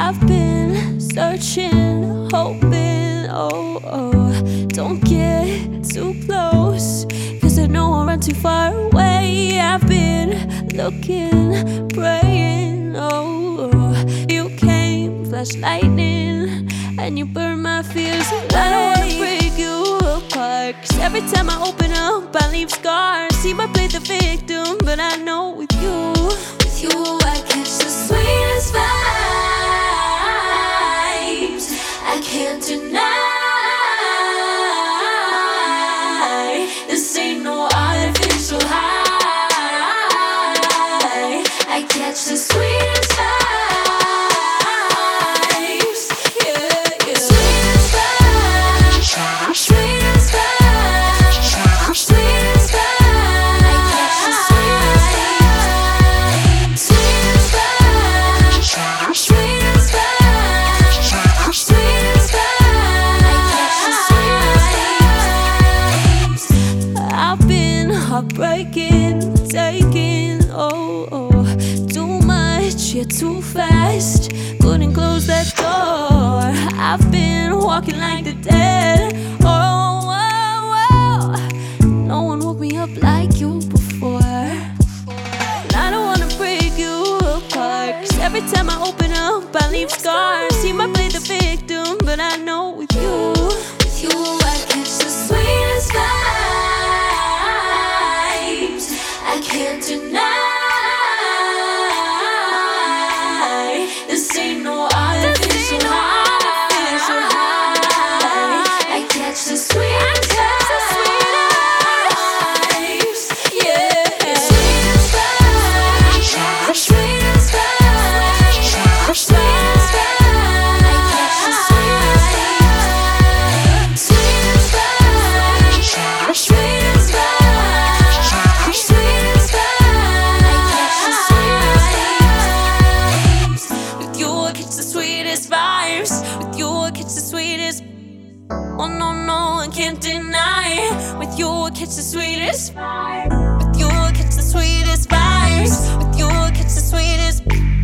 I've been searching, hoping, don't get too close, 'cause I know I'll run too far away. I've been looking, praying, you came, flash lightning, and you burned my fears away. I don't wanna break you apart, 'cause every time I open up I leave scars. See, I play the victim, but I know with you I catch the sweetest vibes. I can't deny this ain't no artificial high. I catch the sweetest vibes, yeah, yeah. Sweetest vibes, sweetest vibes, sweetest vibes. I catch the sweetest vibes, sweetest vibes, sweetest vibes, sweetest vibes. I catch the sweetest vibes. I've been heartbreaking, taking, too much, you're too fast. Couldn't close that door. I've been walking like the dead. No one woke me up like you before. And I don't wanna break you apart, 'cause every time I open up I leave scars. See, I play the victim, but I know with you I catch the sweetest vibes. I can't deny this ain't no artificial high. I catch the sweetest vibes, yeah. Sweetest vibes, sweetest vibes, sweetest vibes. I catch the sweetest vibes, sweetest vibes, sweetest vibes, sweetest vibes. I catch the sweetest vibes. With you I catch the sweetest vibes. With you I catch the sweetest. Oh no, no, I can't deny. With you I catch the sweetest. With you I catch the sweetest vibes. With you I catch the sweetest.